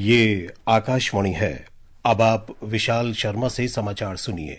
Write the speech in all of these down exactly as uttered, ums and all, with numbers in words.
ये आकाशवाणी है। अब आप विशाल शर्मा से समाचार सुनिए।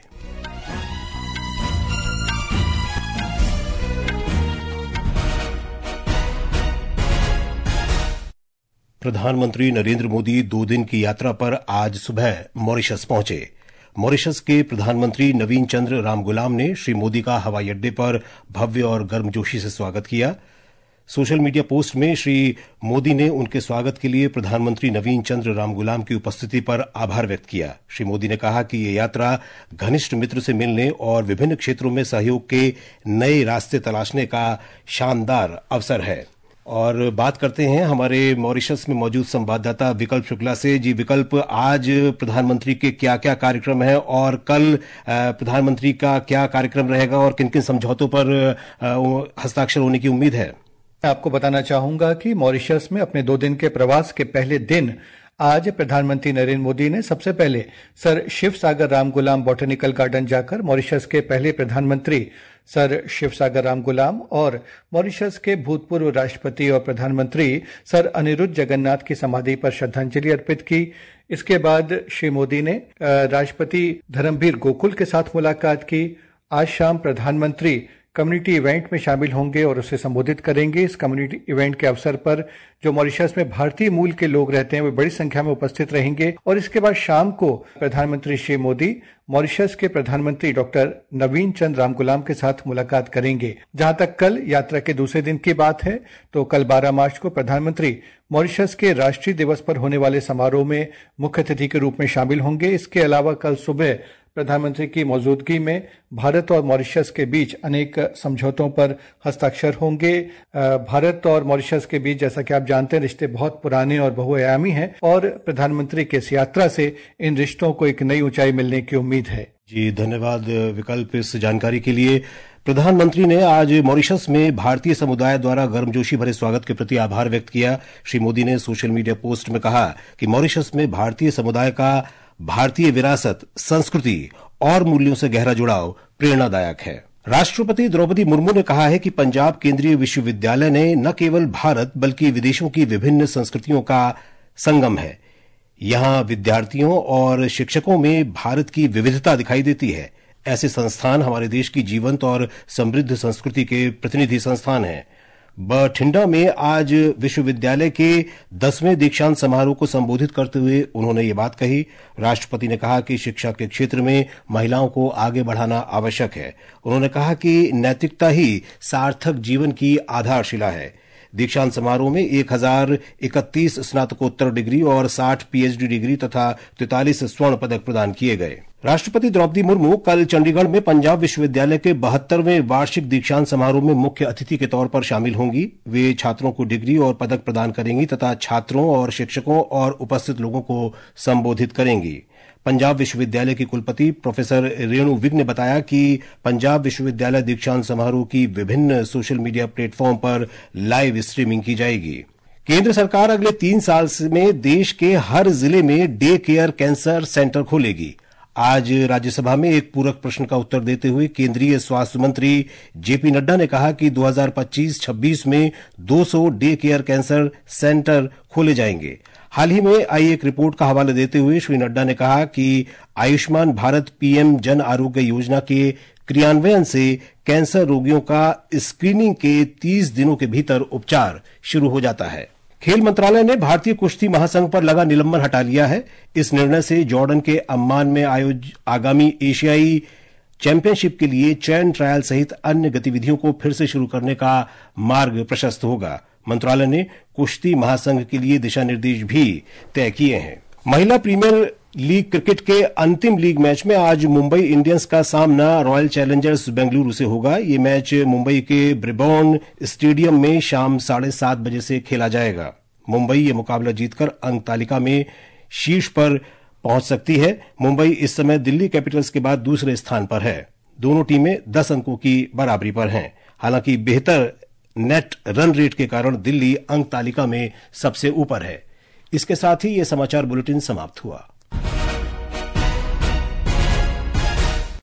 प्रधानमंत्री नरेंद्र मोदी दो दिन की यात्रा पर आज सुबह मॉरिशस पहुंचे। मॉरिशस के प्रधानमंत्री नवीन चंद्र रामगुलाम ने श्री मोदी का हवाई अड्डे पर भव्य और गर्मजोशी से स्वागत किया। सोशल मीडिया पोस्ट में श्री मोदी ने उनके स्वागत के लिए प्रधानमंत्री नवीन चंद्र रामगुलाम की उपस्थिति पर आभार व्यक्त किया। श्री मोदी ने कहा कि ये यात्रा घनिष्ठ मित्र से मिलने और विभिन्न क्षेत्रों में सहयोग के नए रास्ते तलाशने का शानदार अवसर है। और बात करते हैं हमारे मॉरिशस में मौजूद संवाददाता विकल्प शुक्ला से। जी विकल्प, आज प्रधानमंत्री के क्या क्या कार्यक्रम है और कल प्रधानमंत्री का क्या कार्यक्रम रहेगा और किन किन समझौतों पर हस्ताक्षर होने की उम्मीद है? मैं आपको बताना चाहूंगा कि मॉरिशस में अपने दो दिन के प्रवास के पहले दिन आज प्रधानमंत्री नरेंद्र मोदी ने सबसे पहले sir Shiv Sagar Ramgoolam botanical garden जाकर मॉरिशस के पहले प्रधानमंत्री सर शिव सागर रामगुलाम और मॉरिशस के भूतपूर्व राष्ट्रपति और प्रधानमंत्री सर अनिरुद्ध जगन्नाथ की समाधि पर श्रद्धांजलि अर्पित की। इसके बाद श्री मोदी ने राष्ट्रपति धर्मवीर गोकुल के साथ मुलाकात की। आज शाम प्रधानमंत्री कम्युनिटी इवेंट में शामिल होंगे और उसे संबोधित करेंगे। इस कम्युनिटी इवेंट के अवसर पर जो मॉरिशस में भारतीय मूल के लोग रहते हैं वे बड़ी संख्या में उपस्थित रहेंगे। और इसके बाद शाम को प्रधानमंत्री श्री मोदी मॉरिशस के प्रधानमंत्री डॉक्टर नवीन चंद्र रामगुलाम के साथ मुलाकात करेंगे। जहां तक कल यात्रा के दूसरे दिन की बात है तो कल बारह मार्च को प्रधानमंत्री मॉरिशस के राष्ट्रीय दिवस पर होने वाले समारोह में मुख्य अतिथि के रूप में शामिल होंगे। इसके अलावा कल सुबह प्रधानमंत्री की मौजूदगी में भारत और मॉरिशस के बीच अनेक समझौतों पर हस्ताक्षर होंगे। भारत और मॉरिशस के बीच, जैसा कि आप जानते हैं, रिश्ते बहुत पुराने और बहुआयामी हैं और प्रधानमंत्री की इस यात्रा से इन रिश्तों को एक नई ऊंचाई मिलने की उम्मीद है। जी धन्यवाद विकल्प इस जानकारी के लिए। प्रधानमंत्री ने आज मॉरिशस में भारतीय समुदाय द्वारा गर्मजोशी भरे स्वागत के प्रति आभार व्यक्त किया। श्री मोदी ने सोशल मीडिया पोस्ट में कहा कि मॉरिशस में भारतीय समुदाय का भारतीय विरासत, संस्कृति और मूल्यों से गहरा जुड़ाव प्रेरणादायक है। राष्ट्रपति द्रौपदी मुर्मू ने कहा है कि पंजाब केंद्रीय विश्वविद्यालय ने न केवल भारत बल्कि विदेशों की विभिन्न संस्कृतियों का संगम है। यहां विद्यार्थियों और शिक्षकों में भारत की विविधता दिखाई देती है। ऐसे संस्थान हमारे देश की जीवंत और समृद्ध संस्कृति के प्रतिनिधि संस्थान हैं। बठिंडा में आज विश्वविद्यालय के दसवें दीक्षांत समारोह को संबोधित करते हुए उन्होंने ये बात कही। राष्ट्रपति ने कहा कि शिक्षा के क्षेत्र में महिलाओं को आगे बढ़ाना आवश्यक है। उन्होंने कहा कि नैतिकता ही सार्थक जीवन की आधारशिला है। दीक्षांत समारोह में एक हजार इकतीस स्नातकोत्तर डिग्री और साठ पीएचडी डिग्री तथा तैंतालीस स्वर्ण पदक प्रदान किए गए। राष्ट्रपति द्रौपदी मुर्मू कल चंडीगढ़ में पंजाब विश्वविद्यालय के बहत्तरवें वार्षिक दीक्षांत समारोह में मुख्य अतिथि के तौर पर शामिल होंगी। वे छात्रों को डिग्री और पदक प्रदान करेंगी तथा छात्रों और शिक्षकों और उपस्थित लोगों को संबोधित करेंगी। पंजाब विश्वविद्यालय की कुलपति प्रोफेसर रेणु विग ने बताया कि पंजाब विश्वविद्यालय दीक्षांत समारोह की विभिन्न सोशल मीडिया प्लेटफॉर्म पर लाइव स्ट्रीमिंग की जाएगी। केंद्र सरकार अगले तीन साल में देश के हर जिले में डे केयर कैंसर सेंटर खोलेगी। आज राज्यसभा में एक पूरक प्रश्न का उत्तर देते हुए केंद्रीय स्वास्थ्य मंत्री जेपी नड्डा ने कहा कि दो हज़ार पच्चीस छब्बीस में दो सौ डे केयर कैंसर सेंटर खोले जाएंगे। हाल ही में आई एक रिपोर्ट का हवाला देते हुए श्री नड्डा ने कहा कि आयुष्मान भारत पीएम जन आरोग्य योजना के क्रियान्वयन से कैंसर रोगियों का स्क्रीनिंग के तीस दिनों के भीतर उपचार शुरू हो जाता है। खेल मंत्रालय ने भारतीय कुश्ती महासंघ पर लगा निलंबन हटा लिया है। इस निर्णय से जॉर्डन के अम्मान में आयोजित आगामी एशियाई चैंपियनशिप के लिए चयन ट्रायल सहित अन्य गतिविधियों को फिर से शुरू करने का मार्ग प्रशस्त होगा। मंत्रालय ने कुश्ती महासंघ के लिए दिशा निर्देश भी तय किए हैं। महिला प्रीमियर लीग क्रिकेट के अंतिम लीग मैच में आज मुंबई इंडियंस का सामना रॉयल चैलेंजर्स बेंगलुरु से होगा। ये मैच मुंबई के ब्रिबॉर्न स्टेडियम में शाम साढ़े सात बजे से खेला जाएगा। मुंबई ये मुकाबला जीतकर अंक तालिका में शीर्ष पर पहुंच सकती है। मुंबई इस समय दिल्ली कैपिटल्स के बाद दूसरे स्थान पर है। दोनों टीमें दस अंकों की बराबरी पर हैं। हालांकि बेहतर नेट रन रेट के कारण दिल्ली अंक तालिका में सबसे ऊपर है। इसके साथ ही ये समाचार बुलेटिन समाप्त हुआ।